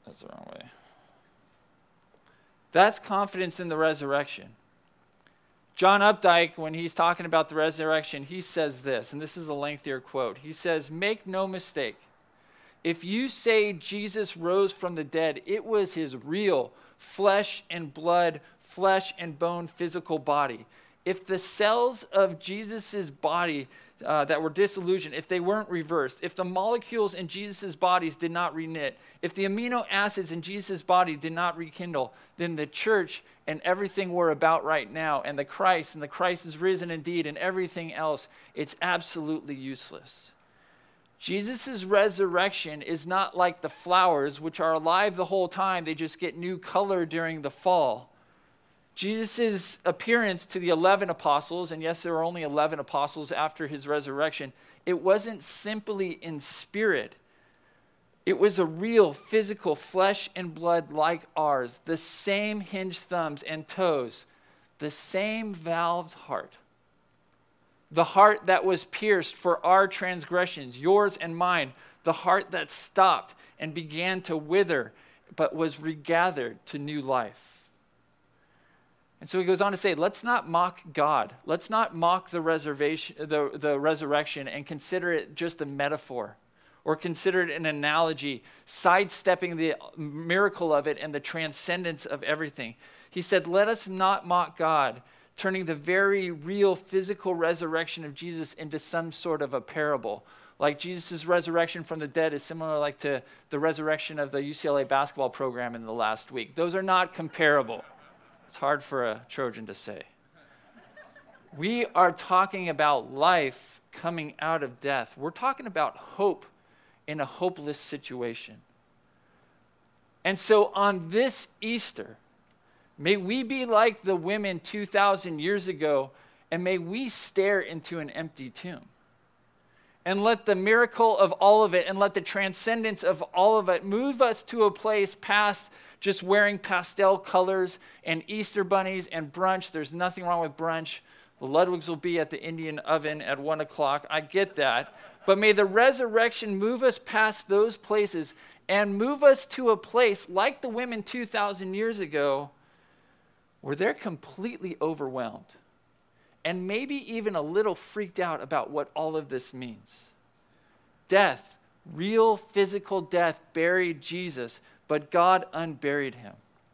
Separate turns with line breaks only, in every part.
That's the wrong way. That's confidence in the resurrection. John Updike, when he's talking about the resurrection, he says this, and this is a lengthier quote. He says, "Make no mistake. If you say Jesus rose from the dead, it was his real flesh and blood, flesh and bone physical body. If the cells of Jesus's body that were disillusioned, if they weren't reversed, if the molecules in Jesus's bodies did not reknit, if the amino acids in Jesus's body did not rekindle, then the church and everything we're about right now, and the Christ is risen indeed, and everything else, it's absolutely useless." Jesus' resurrection is not like the flowers, which are alive the whole time. They just get new color during the fall. Jesus' appearance to the 11 apostles, and yes, there were only 11 apostles after his resurrection, it wasn't simply in spirit. It was a real physical flesh and blood like ours, the same hinged thumbs and toes, the same valved heart. The heart that was pierced for our transgressions, yours and mine. The heart that stopped and began to wither, but was regathered to new life. And so he goes on to say, let's not mock God. Let's not mock the resurrection and consider it just a metaphor or consider it an analogy, sidestepping the miracle of it and the transcendence of everything. He said, let us not mock God, turning the very real physical resurrection of Jesus into some sort of a parable. Like Jesus' resurrection from the dead is similar like to the resurrection of the UCLA basketball program in the last week. Those are not comparable. It's hard for a Trojan to say. We are talking about life coming out of death. We're talking about hope in a hopeless situation. And so on this Easter, may we be like the women 2,000 years ago, and may we stare into an empty tomb. And let the miracle of all of it and let the transcendence of all of it move us to a place past just wearing pastel colors and Easter bunnies and brunch. There's nothing wrong with brunch. The Ludwigs will be at the Indian oven at 1 o'clock. I get that. But may the resurrection move us past those places and move us to a place like the women 2,000 years ago where they're completely overwhelmed and maybe even a little freaked out about what all of this means. Death, real physical death, buried Jesus, but God unburied him.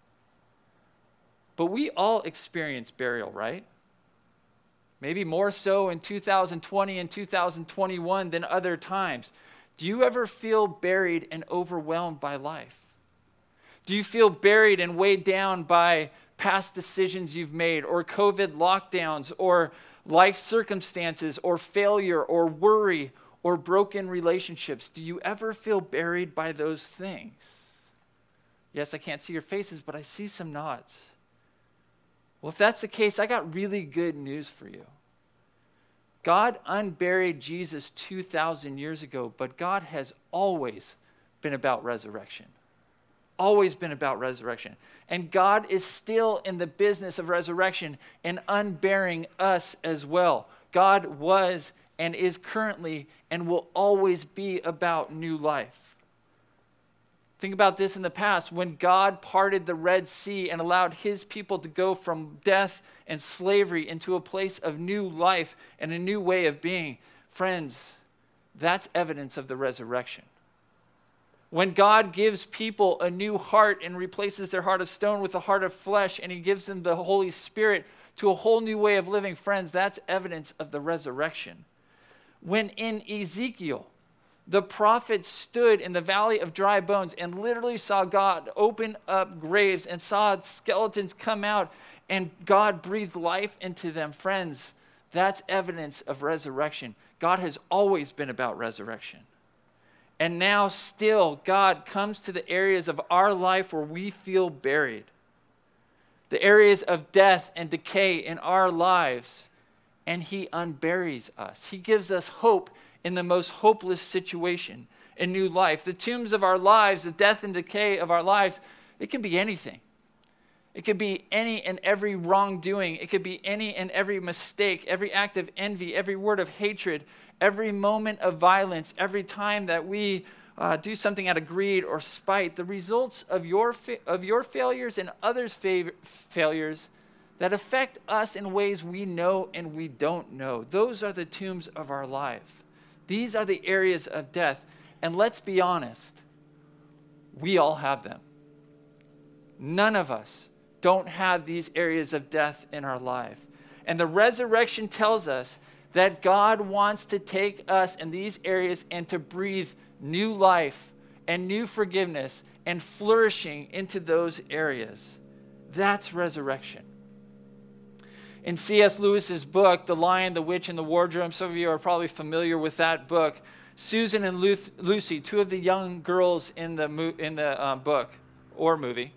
But we all experience burial, right? Maybe more so in 2020 and 2021 than other times. Do you ever feel buried and overwhelmed by life? Do you feel buried and weighed down by past decisions you've made, or COVID lockdowns, or life circumstances, or failure, or worry, or broken relationships? Do you ever feel buried by those things? Yes, I can't see your faces, but I see some nods. Well, if that's the case, I got really good news for you. God unburied Jesus 2,000 years ago, but God has always been about resurrection. Always been about resurrection. And God is still in the business of resurrection and unburying us as well. God was and is currently and will always be about new life. Think about this in the past. When God parted the Red Sea and allowed his people to go from death and slavery into a place of new life and a new way of being, friends, that's evidence of the resurrection. When God gives people a new heart and replaces their heart of stone with a heart of flesh, and he gives them the Holy Spirit to a whole new way of living, friends, that's evidence of the resurrection. When in Ezekiel, the prophet stood in the valley of dry bones and literally saw God open up graves and saw skeletons come out, and God breathed life into them, friends, that's evidence of resurrection. God has always been about resurrection. And now still, God comes to the areas of our life where we feel buried. The areas of death and decay in our lives. And he unburies us. He gives us hope in the most hopeless situation, in new life. The tombs of our lives, the death and decay of our lives, it can be anything. It could be any and every wrongdoing. It could be any and every mistake, every act of envy, every word of hatred, every moment of violence, every time that we do something out of greed or spite, the results of your failures and others' failures that affect us in ways we know and we don't know. Those are the tombs of our life. These are the areas of death. And let's be honest, we all have them. None of us don't have these areas of death in our life. And the resurrection tells us that God wants to take us in these areas and to breathe new life and new forgiveness and flourishing into those areas. That's resurrection. In C.S. Lewis's book, The Lion, the Witch, and the Wardrobe, some of you are probably familiar with that book. Susan and Lucy, two of the young girls in the book or movie,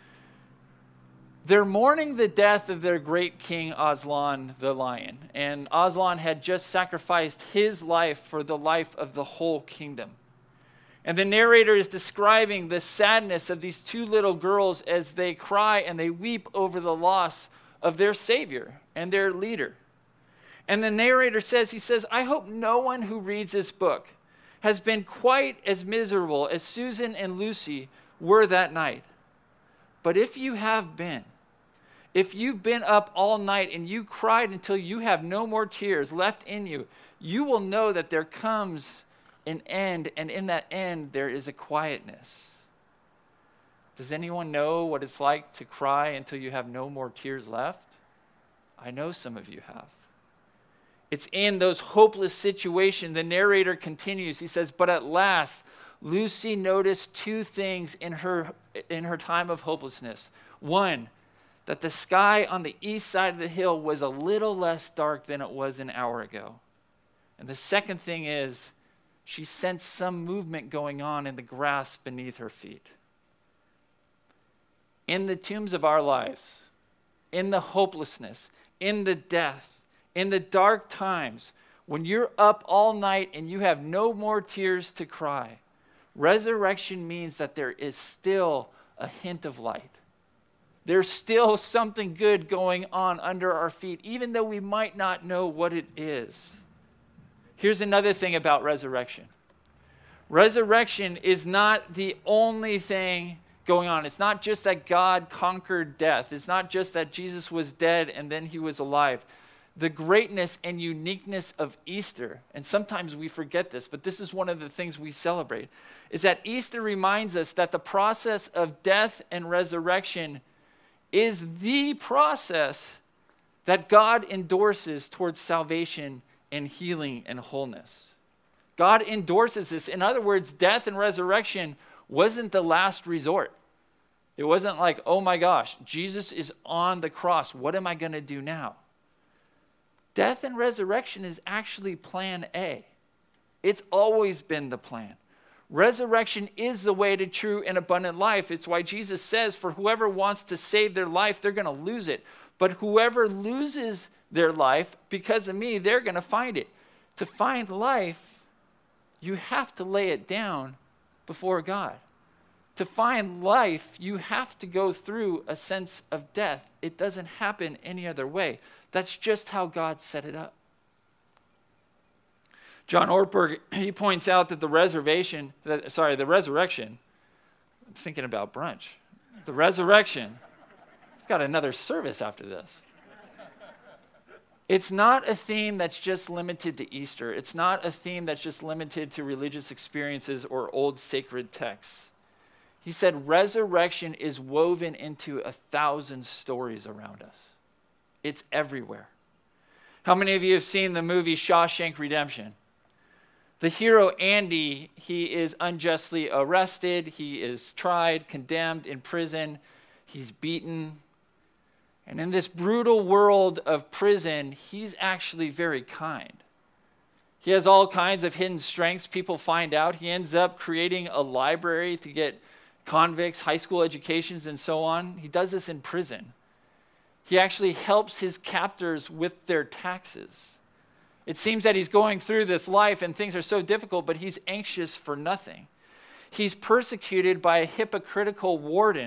they're mourning the death of their great king, Aslan the lion. And Aslan had just sacrificed his life for the life of the whole kingdom. And the narrator is describing the sadness of these two little girls as they cry and they weep over the loss of their savior and their leader. And the narrator says, I hope no one who reads this book has been quite as miserable as Susan and Lucy were that night. But if you have been, if you've been up all night and you cried until you have no more tears left in you, you will know that there comes an end, and in that end there is a quietness. Does anyone know what it's like to cry until you have no more tears left? I know some of you have. It's in those hopeless situations. The narrator continues. He says, but at last, Lucy noticed two things in her time of hopelessness. One, that the sky on the east side of the hill was a little less dark than it was an hour ago. And the second thing is, she sensed some movement going on in the grass beneath her feet. In the tombs of our lives, in the hopelessness, in the death, in the dark times, when you're up all night and you have no more tears to cry, resurrection means that there is still a hint of light. There's still something good going on under our feet, even though we might not know what it is. Here's another thing about resurrection. Resurrection is not the only thing going on. It's not just that God conquered death. It's not just that Jesus was dead and then he was alive. The greatness and uniqueness of Easter, and sometimes we forget this, but this is one of the things we celebrate, is that Easter reminds us that the process of death and resurrection is the process that God endorses towards salvation and healing and wholeness. God endorses this. In other words, death and resurrection wasn't the last resort. It wasn't like, oh my gosh, Jesus is on the cross. What am I going to do now? Death and resurrection is actually plan A. It's always been the plan. Resurrection is the way to true and abundant life. It's why Jesus says, for whoever wants to save their life, they're going to lose it. But whoever loses their life because of me, they're going to find it. To find life, you have to lay it down before God. To find life, you have to go through a sense of death. It doesn't happen any other way. That's just how God set it up. John Ortberg, he points out that the resurrection, I'm thinking about brunch. The resurrection, I've got another service after this. It's not a theme that's just limited to Easter. It's not a theme that's just limited to religious experiences or old sacred texts. He said resurrection is woven into 1,000 stories around us. It's everywhere. How many of you have seen the movie Shawshank Redemption? The hero, Andy, he is unjustly arrested. He is tried, condemned, in prison. He's beaten. And in this brutal world of prison, he's actually very kind. He has all kinds of hidden strengths. People find out. He ends up creating a library to get convicts, high school educations, and so on. He does this in prison. He actually helps his captors with their taxes. It seems that he's going through this life and things are so difficult, but he's anxious for nothing. He's persecuted by a hypocritical warden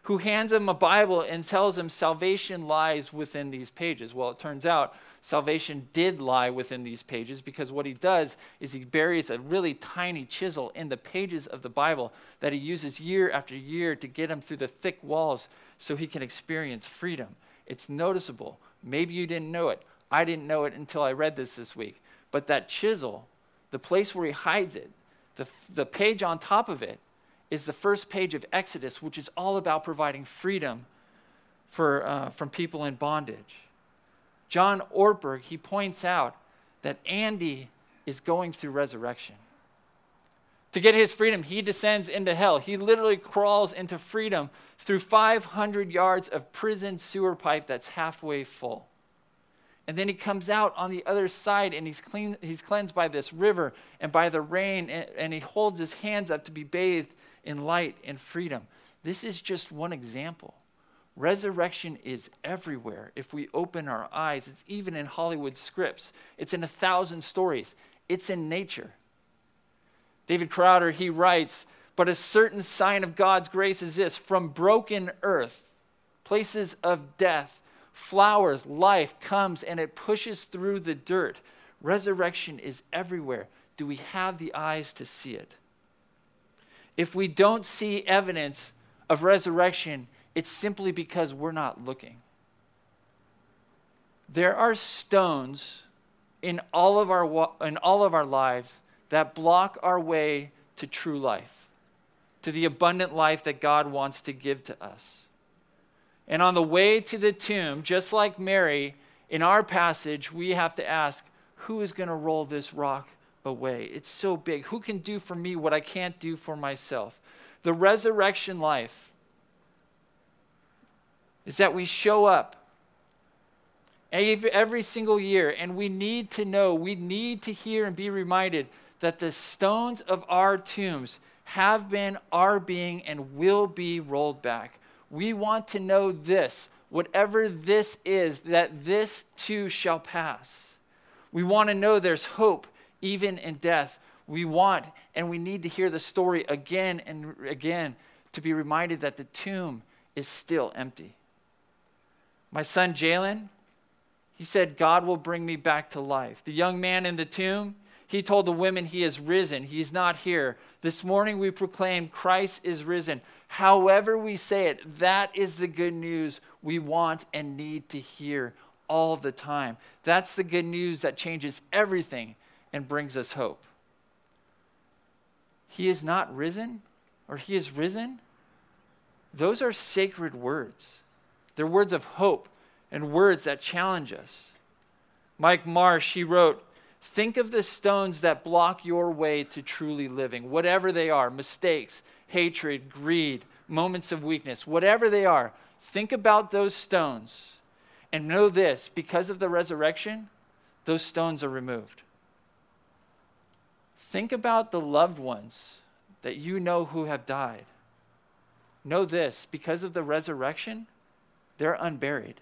who hands him a Bible and tells him salvation lies within these pages. Well, it turns out salvation did lie within these pages, because what he does is he buries a really tiny chisel in the pages of the Bible that he uses year after year to get him through the thick walls so he can experience freedom. It's noticeable. Maybe you didn't know it. I didn't know it until I read this week. But that chisel, the place where he hides it, the page on top of it, is the first page of Exodus, which is all about providing freedom from people in bondage. John Ortberg, he points out that Andy is going through resurrection. To get his freedom, he descends into hell. He literally crawls into freedom through 500 yards of prison sewer pipe that's halfway full. And then he comes out on the other side, and he's cleansed by this river and by the rain, and he holds his hands up to be bathed in light and freedom. This is just one example. Resurrection is everywhere if we open our eyes. It's even in Hollywood scripts. It's in 1,000 stories. It's in nature. David Crowder, he writes, "But a certain sign of God's grace is this: from broken earth, places of death, flowers, life comes, and it pushes through the dirt. Resurrection is everywhere. Do we have the eyes to see it?" If we don't see evidence of resurrection, it's simply because we're not looking. There are stones in all of our lives that block our way to true life, to the abundant life that God wants to give to us. And on the way to the tomb, just like Mary, in our passage, we have to ask, who is going to roll this rock away? It's so big. Who can do for me what I can't do for myself? The resurrection life is that we show up every single year, and we need to know, we need to hear and be reminded that the stones of our tombs have been, are being, and will be rolled back. We want to know this, whatever this is, that this too shall pass. We want to know there's hope even in death. We want and we need to hear the story again and again to be reminded that the tomb is still empty. My son Jalen, he said, God will bring me back to life. The young man in the tomb, he told the women he is risen. He's not here. This morning we proclaim Christ is risen. However we say it, that is the good news we want and need to hear all the time. That's the good news that changes everything and brings us hope. He is not risen, or he is risen. Those are sacred words. They're words of hope and words that challenge us. Mike Marsh, he wrote, think of the stones that block your way to truly living, whatever they are, mistakes, hatred, greed, moments of weakness, whatever they are. Think about those stones and know this, because of the resurrection, those stones are removed. Think about the loved ones that you know who have died. Know this, because of the resurrection, they're unburied.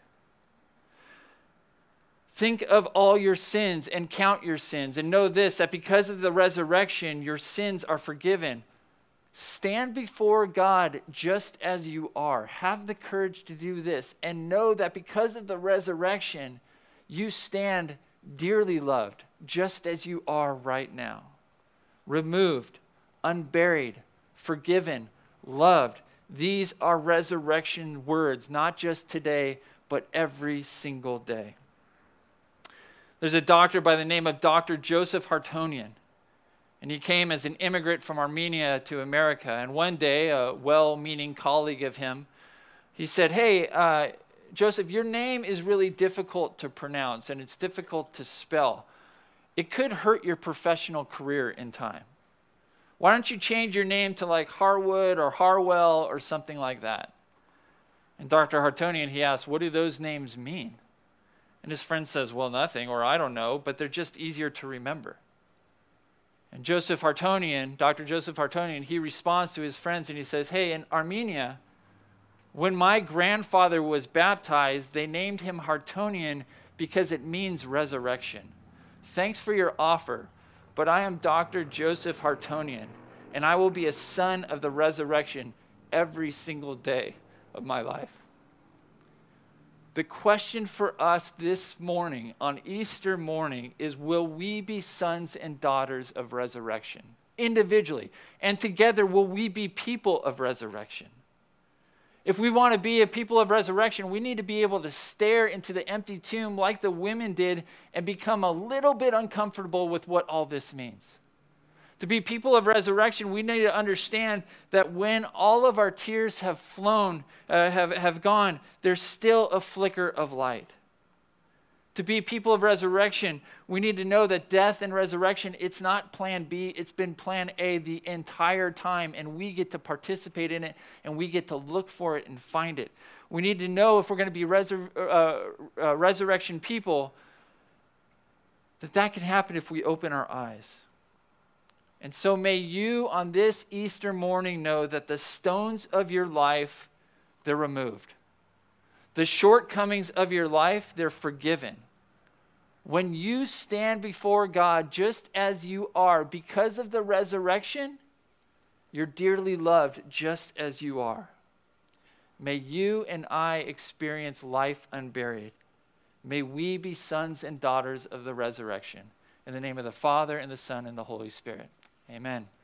Think of all your sins and count your sins, and know this, that because of the resurrection, your sins are forgiven. Stand before God just as you are. Have the courage to do this, and know that because of the resurrection, you stand dearly loved just as you are right now. Removed, unburied, forgiven, loved. These are resurrection words, not just today, but every single day. There's a doctor by the name of Dr. Joseph Hartonian, and he came as an immigrant from Armenia to America. And one day, a well-meaning colleague of him, he said, hey, Joseph, your name is really difficult to pronounce, and it's difficult to spell. It could hurt your professional career in time. Why don't you change your name to like Harwood or Harwell or something like that? And Dr. Hartonian, he asked, what do those names mean? And his friend says, well, nothing, or I don't know, but they're just easier to remember. And Dr. Joseph Hartonian, he responds to his friends and he says, hey, in Armenia, when my grandfather was baptized, they named him Hartonian because it means resurrection. Thanks for your offer, but I am Dr. Joseph Hartonian, and I will be a son of the resurrection every single day of my life. The question for us this morning, on Easter morning, is will we be sons and daughters of resurrection? Individually. And together, will we be people of resurrection? If we want to be a people of resurrection, we need to be able to stare into the empty tomb like the women did and become a little bit uncomfortable with what all this means. To be people of resurrection, we need to understand that when all of our tears have flown, have gone, there's still a flicker of light. To be people of resurrection, we need to know that death and resurrection, it's not plan B, it's been plan A the entire time, and we get to participate in it, and we get to look for it and find it. We need to know if we're going to be resurrection people, that can happen if we open our eyes. And so may you on this Easter morning know that the stones of your life, they're removed. The shortcomings of your life, they're forgiven. When you stand before God just as you are, because of the resurrection, you're dearly loved just as you are. May you and I experience life unburied. May we be sons and daughters of the resurrection. In the name of the Father, and the Son, and the Holy Spirit. Amen.